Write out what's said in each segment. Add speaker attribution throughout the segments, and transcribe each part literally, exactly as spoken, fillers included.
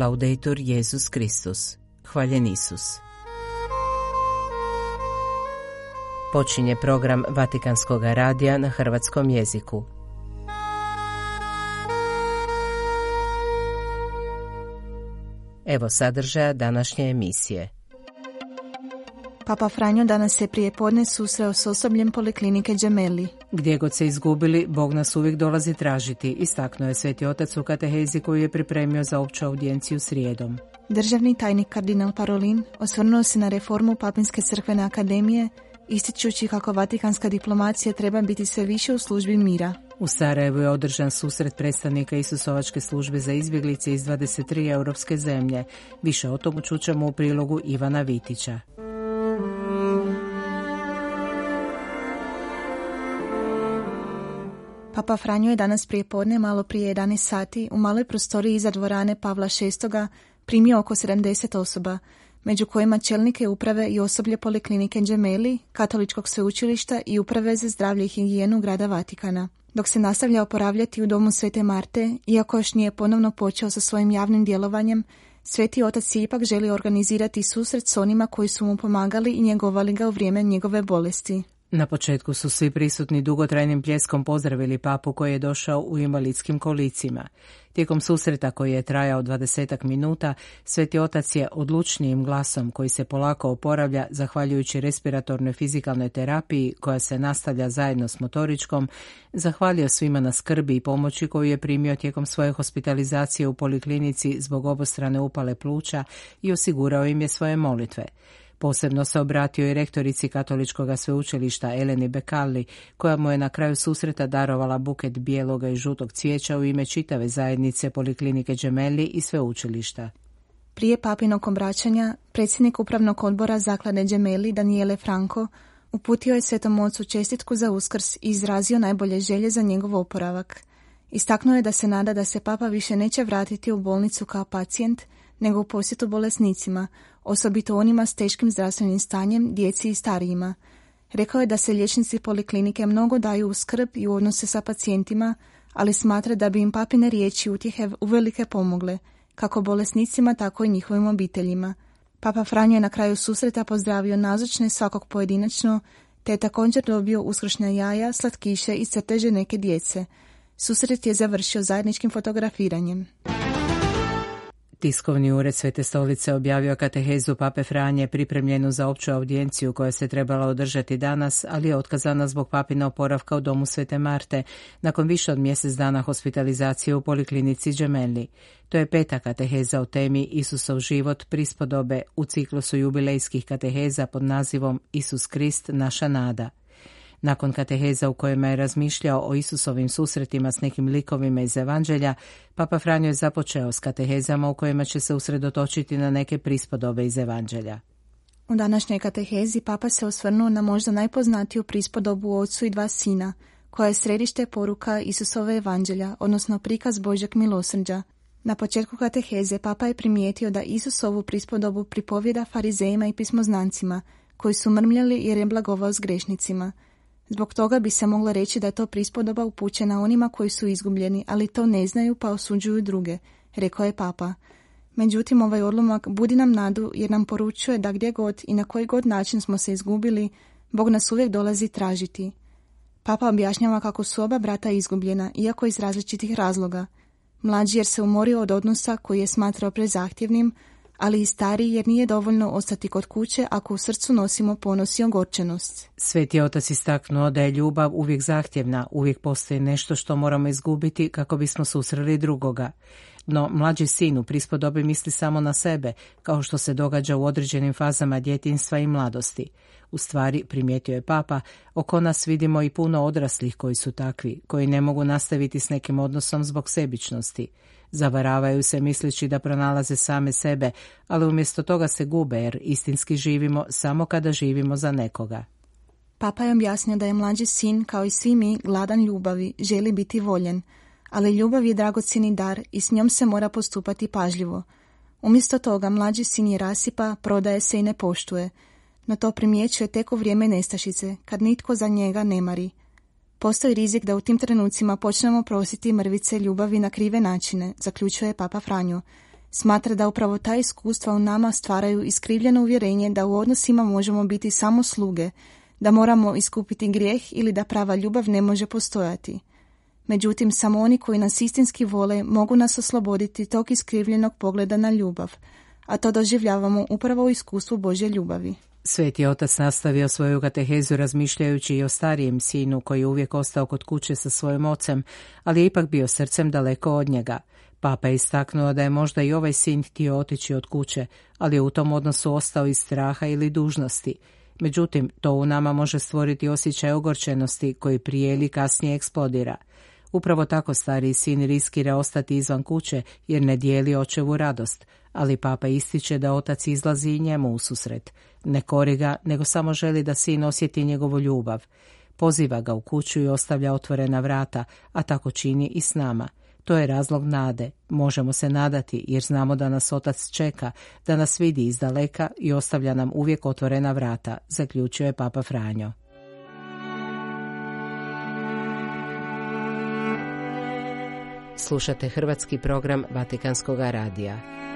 Speaker 1: Laudetur Jesus Kristus. Hvaljen Isus. Počinje program Vatikanskog radija na hrvatskom jeziku. Evo sadržaja današnje emisije.
Speaker 2: Papa Franjo danas se prije podne susreo s osobljem poliklinike Gemelli.
Speaker 1: Gdje god se izgubili, Bog nas uvijek dolazi tražiti, istaknuo je Sveti Otac u katehezi koju je pripremio za opću audijenciju srijedom.
Speaker 2: Državni tajnik kardinal Parolin osvrnuo se na reformu Papinske crkvene akademije, ističući kako vatikanska diplomacija treba biti sve više u službi mira.
Speaker 1: U Sarajevu je održan susret predstavnika Isusovačke službe za izbjeglice iz dvadeset tri europske zemlje. Više o tomu čućemo u prilogu Ivana Vitića.
Speaker 2: Papa Franjo je danas prije podne, malo prije jedanaest sati, u maloj prostoriji iza dvorane Pavla šestoga primio oko sedamdeset osoba, među kojima čelnike uprave i osoblje poliklinike Gemelli, Katoličkog sveučilišta i uprave za zdravlje i higijenu grada Vatikana. Dok se nastavlja oporavljati u domu Svete Marte, iako još nije ponovno počeo sa svojim javnim djelovanjem, Sveti Otac ipak želi organizirati susret s onima koji su mu pomagali i njegovali ga u vrijeme njegove bolesti.
Speaker 1: Na početku su svi prisutni dugotrajnim pljeskom pozdravili papu koji je došao u invalidskim kolicima. Tijekom susreta koji je trajao dvadesetak minuta, Sveti Otac je odlučnijim glasom koji se polako oporavlja zahvaljujući respiratornoj fizikalnoj terapiji koja se nastavlja zajedno s motoričkom, zahvalio svima na skrbi i pomoći koju je primio tijekom svoje hospitalizacije u poliklinici zbog obostrane upale pluća i osigurao im je svoje molitve. Posebno se obratio i rektorici Katoličkog sveučilišta Eleni Becalli, koja mu je na kraju susreta darovala buket bijeloga i žutog cvijeća u ime čitave zajednice poliklinike Gemelli i sveučilišta.
Speaker 2: Prije papinog obraćanja, predsjednik upravnog odbora zaklade Gemelli Daniele Franco uputio je Svetom Ocu čestitku za Uskrs i izrazio najbolje želje za njegov oporavak. Istaknuo je da se nada da se papa više neće vratiti u bolnicu kao pacijent, nego u posjetu bolesnicima, osobito onima s teškim zdravstvenim stanjem, djeci i starijima. Rekao je da se liječnici poliklinike mnogo daju u skrb i u odnose sa pacijentima, ali smatra da bi im papine riječi utjehe uvelike pomogle, kako bolesnicima, tako i njihovim obiteljima. Papa Franjo je na kraju susreta pozdravio nazočne svakog pojedinačno, te je također dobio uskršnja jaja, slatkiše i crteže neke djece. Susret je završio zajedničkim fotografiranjem.
Speaker 1: Tiskovni ured Svete stolice objavio katehezu Pape Franje pripremljenu za opću audijenciju koja se trebala održati danas, ali je otkazana zbog papina oporavka u domu Svete Marte nakon više od mjesec dana hospitalizacije u poliklinici Gemelli. To je peta kateheza o temi Isusov život prispodobe u ciklusu jubilejskih kateheza pod nazivom Isus Krist, naša nada. Nakon kateheza u kojima je razmišljao o Isusovim susretima s nekim likovima iz Evanđelja, Papa Franjo je započeo s katehezama u kojima će se usredotočiti na neke prispodobe iz Evanđelja.
Speaker 2: U današnjoj katehezi Papa se osvrnuo na možda najpoznatiju prispodobu o Ocu i dva sina, koja je središte poruka Isusove Evanđelja, odnosno prikaz Božjeg milosrđa. Na početku kateheze Papa je primijetio da Isus ovu prispodobu pripovjeda farizejima i pismoznancima, koji su mrmljali jer je blagovao s grešnicima. Zbog toga bi se moglo reći da je to prispodoba upućena onima koji su izgubljeni, ali to ne znaju pa osuđuju druge, rekao je Papa. Međutim, ovaj odlomak budi nam nadu jer nam poručuje da gdje god i na koji god način smo se izgubili, Bog nas uvijek dolazi tražiti. Papa objašnjava kako su oba brata izgubljena, iako iz različitih razloga. Mlađi jer se umorio od odnosa koji je smatrao prezahtjevnim, ali i stariji jer nije dovoljno ostati kod kuće ako u srcu nosimo ponos i ogorčenost.
Speaker 1: Sveti Otac istaknuo da je ljubav uvijek zahtjevna, uvijek postoji nešto što moramo izgubiti kako bismo susreli drugoga. No, mlađi sin u prispodobi misli samo na sebe, kao što se događa u određenim fazama djetinjstva i mladosti. U stvari, primijetio je Papa, oko nas vidimo i puno odraslih koji su takvi, koji ne mogu nastaviti s nekim odnosom zbog sebičnosti. Zavaravaju se misleći da pronalaze same sebe, ali umjesto toga se gube jer istinski živimo samo kada živimo za nekoga.
Speaker 2: Papa je objasnio da je mlađi sin, kao i svi mi, gladan ljubavi, želi biti voljen, ali ljubav je dragocjeni dar i s njom se mora postupati pažljivo. Umjesto toga mlađi sin je rasipa, prodaje se i ne poštuje, no to primjećuje tek u vrijeme nestašice, kad nitko za njega ne mari. Postoji rizik da u tim trenucima počnemo prositi mrvice ljubavi na krive načine, zaključuje Papa Franjo. Smatra da upravo ta iskustva u nama stvaraju iskrivljeno uvjerenje da u odnosima možemo biti samo sluge, da moramo iskupiti grijeh ili da prava ljubav ne može postojati. Međutim, samo oni koji nas istinski vole mogu nas osloboditi tog iskrivljenog pogleda na ljubav, a to doživljavamo upravo u iskustvu Božje ljubavi.
Speaker 1: Sveti otac nastavio svoju katehezu razmišljajući i o starijem sinu koji je uvijek ostao kod kuće sa svojim ocem, ali je ipak bio srcem daleko od njega. Papa je istaknuo da je možda i ovaj sin htio otići od kuće, ali je u tom odnosu ostao iz straha ili dužnosti. Međutim, to u nama može stvoriti osjećaj ogorčenosti koji prije ili kasnije eksplodira. Upravo tako stariji sin riskira ostati izvan kuće jer ne dijeli očevu radost, ali papa ističe da otac izlazi i njemu u susret. Ne kori ga, nego samo želi da sin osjeti njegovu ljubav. Poziva ga u kuću i ostavlja otvorena vrata, a tako čini i s nama. To je razlog nade. Možemo se nadati jer znamo da nas otac čeka, da nas vidi iz daleka i ostavlja nam uvijek otvorena vrata, zaključuje Papa Franjo. Slušate hrvatski program Vatikanskog radija.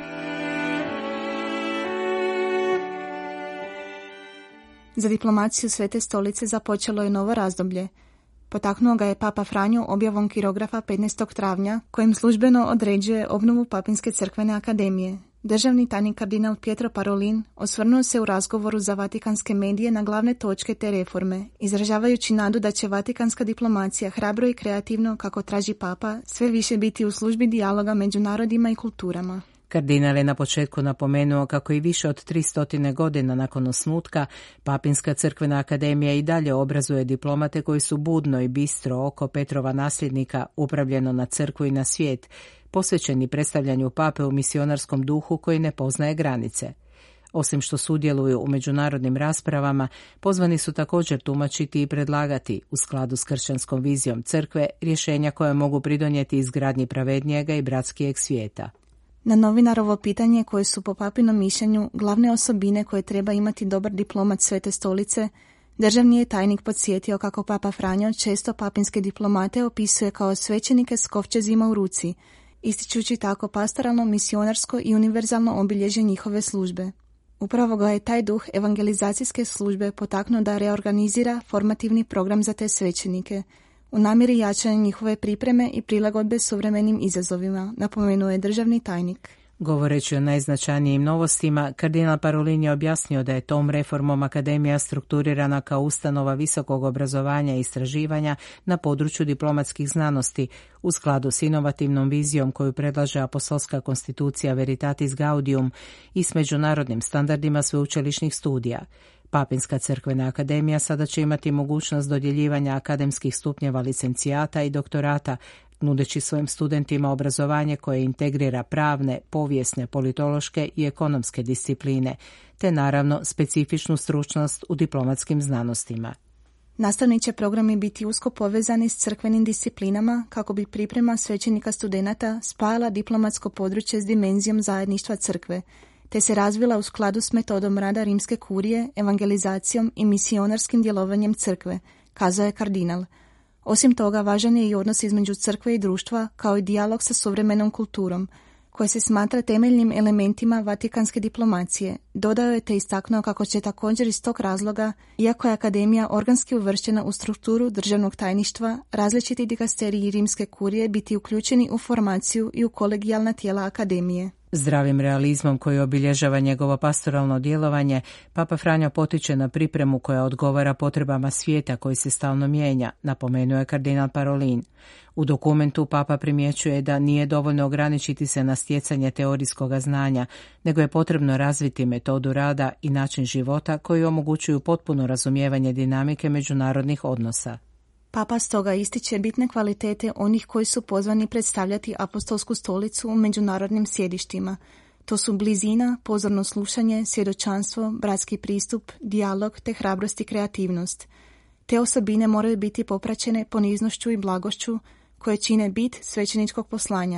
Speaker 2: Za diplomaciju Svete stolice započelo je novo razdoblje. Potaknuo ga je Papa Franjo objavom kirografa petnaestog travnja, kojim službeno određuje obnovu Papinske crkvene akademije. Državni tajnik kardinal Pietro Parolin osvrnuo se u razgovoru za vatikanske medije na glavne točke te reforme, izražavajući nadu da će vatikanska diplomacija hrabro i kreativno, kako traži Papa, sve više biti u službi dijaloga među narodima i kulturama.
Speaker 1: Kardinal je na početku napomenuo kako i više od tristotine godina nakon osnutka Papinska crkvena akademija i dalje obrazuje diplomate koji su budno i bistro oko Petrova nasljednika upravljeno na crkvu i na svijet, posvećeni predstavljanju pape u misionarskom duhu koji ne poznaje granice. Osim što sudjeluju u međunarodnim raspravama, pozvani su također tumačiti i predlagati, u skladu s kršćanskom vizijom crkve, rješenja koja mogu pridonijeti izgradnji pravednijega i bratskijeg svijeta.
Speaker 2: Na novinarovo pitanje koje su po papinom mišljenju glavne osobine koje treba imati dobar diplomat Svete stolice, državni je tajnik podsjetio kako Papa Franjo često papinske diplomate opisuje kao svećenike s kovčezima u ruci, ističući tako pastoralno, misionarsko i univerzalno obilježje njihove službe. Upravo ga je taj duh evangelizacijske službe potaknuo da reorganizira formativni program za te svećenike, u namjeri jačanja njihove pripreme i prilagodbe suvremenim izazovima, napomenuo je državni tajnik.
Speaker 1: Govoreći o najznačajnijim novostima, kardinal Parolin je objasnio da je tom reformom akademija strukturirana kao ustanova visokog obrazovanja i istraživanja na području diplomatskih znanosti, u skladu s inovativnom vizijom koju predlaže apostolska konstitucija Veritatis Gaudium i s međunarodnim standardima sveučilišnih studija. Papinska crkvena akademija sada će imati mogućnost dodjeljivanja akademskih stupnjeva licencijata i doktorata, nudeći svojim studentima obrazovanje koje integrira pravne, povijesne, politološke i ekonomske discipline, te naravno specifičnu stručnost u diplomatskim znanostima.
Speaker 2: Nastavni će programi biti usko povezani s crkvenim disciplinama kako bi priprema svećenika studenata spajala diplomatsko područje s dimenzijom zajedništva crkve, te se razvila u skladu s metodom rada rimske kurije, evangelizacijom i misionarskim djelovanjem crkve, kazao je kardinal. Osim toga, važan je i odnos između crkve i društva, kao i dijalog sa suvremenom kulturom, koje se smatra temeljnim elementima vatikanske diplomacije. Dodao je te istaknuo kako će također iz tog razloga, iako je akademija organski uvrštena u strukturu državnog tajništva, različiti dikasteriji rimske kurije biti uključeni u formaciju i u kolegijalna tijela akademije.
Speaker 1: Zdravim realizmom koji obilježava njegovo pastoralno djelovanje, Papa Franjo potiče na pripremu koja odgovara potrebama svijeta koji se stalno mijenja, napomenuo je kardinal Parolin. U dokumentu Papa primjećuje da nije dovoljno ograničiti se na stjecanje teorijskog znanja, nego je potrebno razviti metodu rada i način života koji omogućuju potpuno razumijevanje dinamike međunarodnih odnosa.
Speaker 2: Papa stoga ističe bitne kvalitete onih koji su pozvani predstavljati apostolsku stolicu u međunarodnim sjedištima. To su blizina, pozorno slušanje, svjedočanstvo, bratski pristup, dijalog te hrabrost i kreativnost. Te osobine moraju biti popraćene poniznošću i blagošću koje čine bit svećeničkog poslanja.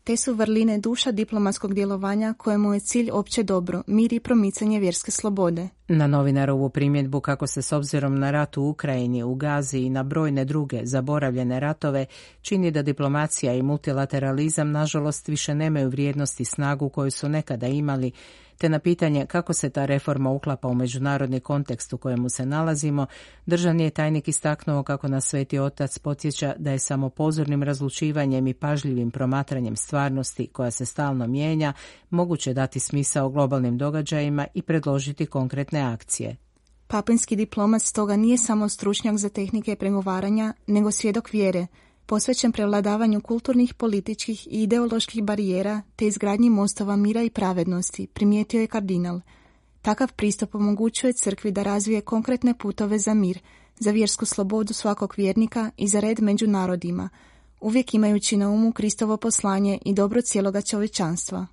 Speaker 2: Te su vrline duša diplomatskog djelovanja kojemu je cilj opće dobro, mir i promicanje vjerske slobode.
Speaker 1: Na novinarovu primjedbu kako se s obzirom na rat u Ukrajini, u Gazi i na brojne druge zaboravljene ratove čini da diplomacija i multilateralizam nažalost više nemaju vrijednost i snagu koju su nekada imali, te na pitanje kako se ta reforma uklapa u međunarodni kontekst u kojemu se nalazimo, državni je tajnik istaknuo kako nas Sveti Otac podsjeća da je samo pozornim razlučivanjem i pažljivim promatranjem stvarnosti koja se stalno mijenja moguće dati smisao globalnim događajima i predložiti konkretne akcije.
Speaker 2: Papinski diplomat stoga nije samo stručnjak za tehnike pregovaranja, nego svjedok vjere, posvećen prevladavanju kulturnih, političkih i ideoloških barijera te izgradnji mostova mira i pravednosti, primijetio je kardinal. Takav pristup omogućuje crkvi da razvije konkretne putove za mir, za vjersku slobodu svakog vjernika i za red među narodima, uvijek imajući na umu Kristovo poslanje i dobro cijeloga čovječanstva.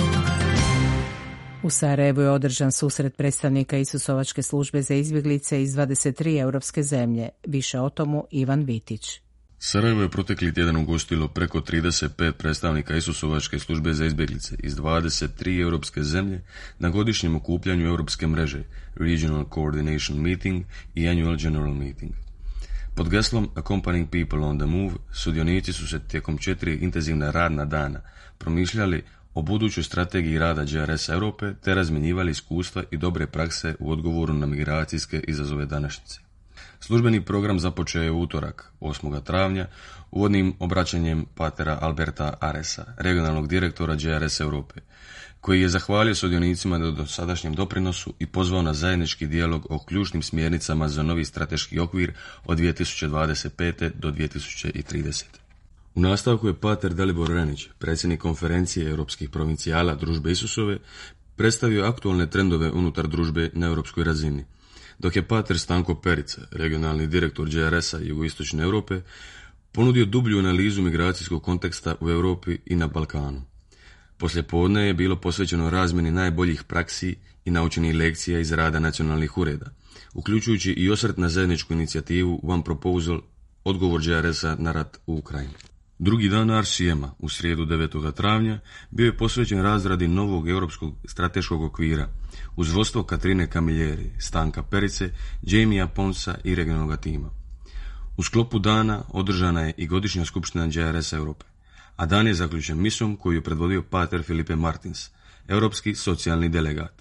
Speaker 1: U Sarajevu je održan susret predstavnika Isusovačke službe za izbjeglice iz dvadeset tri europske zemlje. Više o tomu Ivan Vitić.
Speaker 3: Sarajevo je protekli tjedan ugostilo preko trideset pet predstavnika Isusovačke službe za izbjeglice iz dvadeset tri europske zemlje na godišnjem okupljanju europske mreže Regional Coordination Meeting i Annual General Meeting. Pod geslom Accompanying People on the Move sudionici su se tijekom četiri intenzivna radna dana promišljali o budućoj strategiji rada G R S Europe te razmjenjivali iskustva i dobre prakse u odgovoru na migracijske izazove današnjice. Službeni program započeo je u utorak, osmog travnja, uvodnim obraćanjem patera Alberta Aresa, regionalnog direktora G R S Europe, koji je zahvalio sudionicima na dosadašnjem doprinosu i pozvao na zajednički dijalog o ključnim smjernicama za novi strateški okvir od dvije tisuće dvadeset pete do dvije tisuće tridesete. U nastavku je pater Dalibor Renić, predsjednik konferencije europskih provincijala Družbe Isusove, predstavio aktualne trendove unutar družbe na europskoj razini, dok je pater Stanko Perica, regionalni direktor G R S-a Jugoistočne Europe, ponudio dublju analizu migracijskog konteksta u Europi i na Balkanu. Poslijepodne je bilo posvećeno razmjeni najboljih praksi i naučenih lekcija iz rada nacionalnih ureda, uključujući i osvrt na zajedničku inicijativu One Proposal, odgovor G R S-a na rat u Ukrajini. Drugi dan R C M-a, u srijedu devetog travnja, bio je posvećen razradi novog europskog strateškog okvira uz vodstvo Katrine Kamiljeri, Stanka Perice, Jamie'a Ponsa i regionalnog tima. U sklopu dana održana je i godišnja skupština G R S Europe, a dan je zaključen misom koju je predvodio pater Filipe Martins, europski socijalni delegat.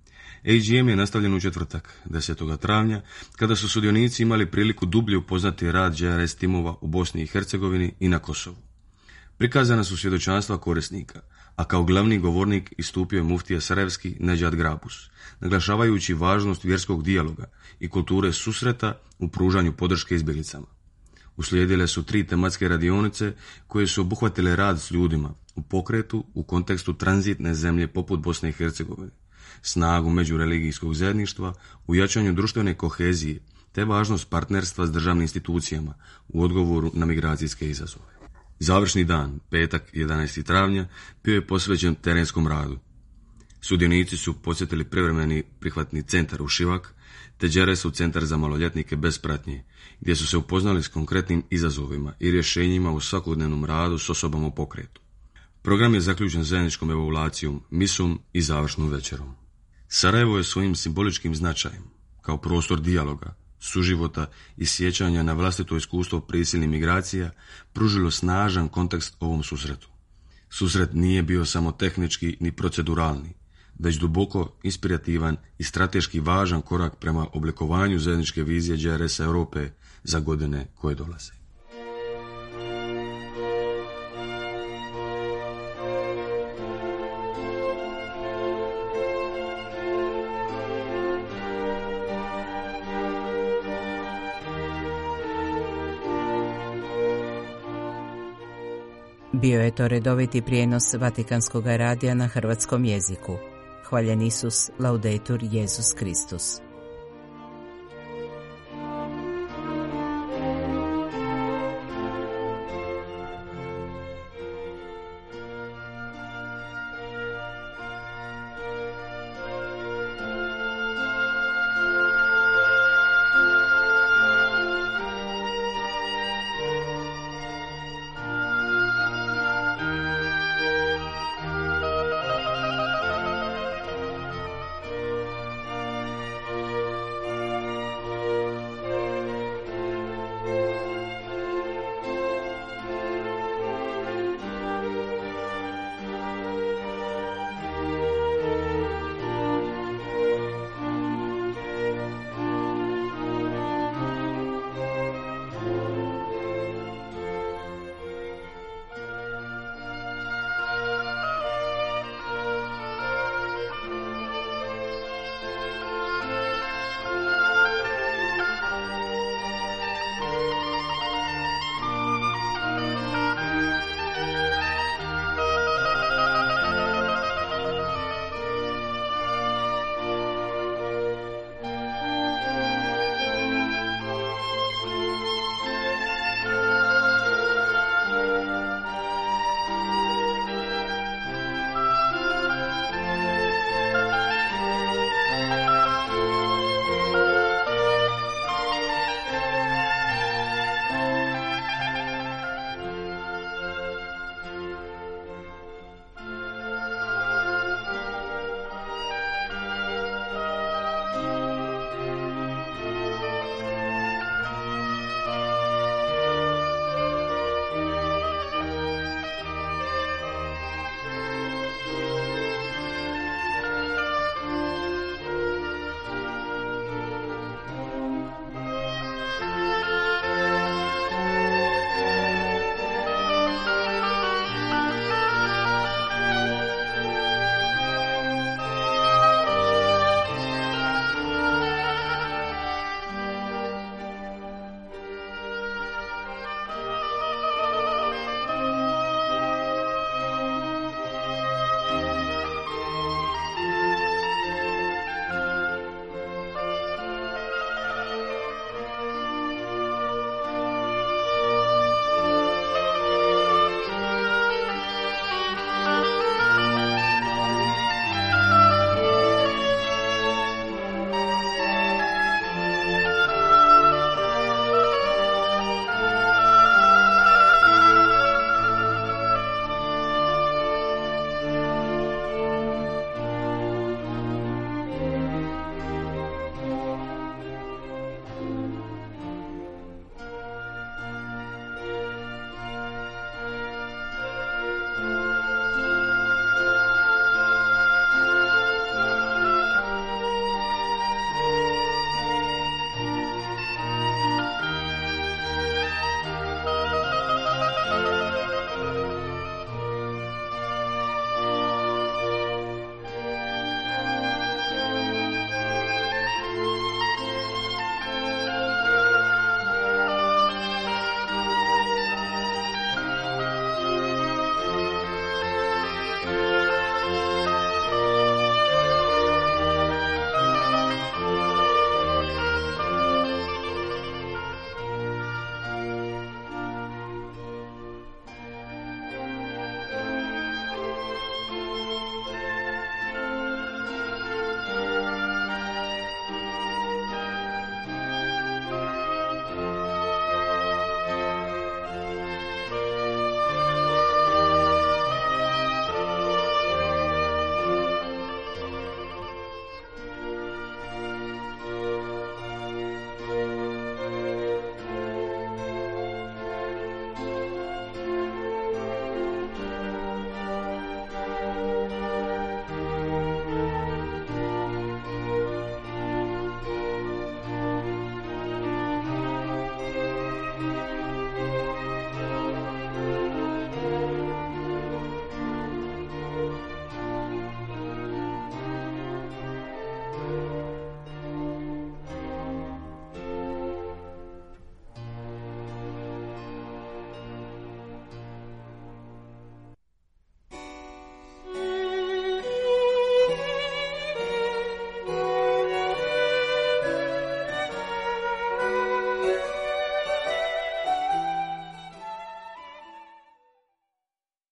Speaker 3: A G M je nastavljen u četvrtak, desetog travnja, kada su sudionici imali priliku dublje upoznati rad G R S timova u Bosni i Hercegovini i na Kosovu. Prikazana su svjedočanstva korisnika, a kao glavni govornik istupio je muftija sarajevski Nedžad Grabus, naglašavajući važnost vjerskog dijaloga i kulture susreta u pružanju podrške izbjeglicama. Uslijedile su tri tematske radionice koje su obuhvatile rad s ljudima u pokretu u kontekstu tranzitne zemlje poput Bosne i Hercegovine, snagu međureligijskog zajedništva u jačanju društvene kohezije te važnost partnerstva s državnim institucijama u odgovoru na migracijske izazove. Završni dan, petak jedanaestog travnja, bio je posvećen terenskom radu. Sudionici su posjetili privremeni prihvatni centar u Šivak te G R S-ov centar za maloljetnike bez pratnje, gdje su se upoznali s konkretnim izazovima i rješenjima u svakodnevnom radu s osobama u pokretu. Program je zaključen zajedničkom evaluacijom, misom i završnom večerom. Sarajevo je svojim simboličkim značajem, kao prostor dijaloga, suživota i sjećanja na vlastito iskustvo prisilnih migracija, pružilo snažan kontekst ovom susretu. Susret nije bio samo tehnički ni proceduralni, već duboko inspirativan i strateški važan korak prema oblikovanju zajedničke vizije G R S Europe za godine koje dolaze.
Speaker 1: Bio je to redoviti prijenos Vatikanskog radija na hrvatskom jeziku. Hvaljen Isus, laudetur Jesus Kristus.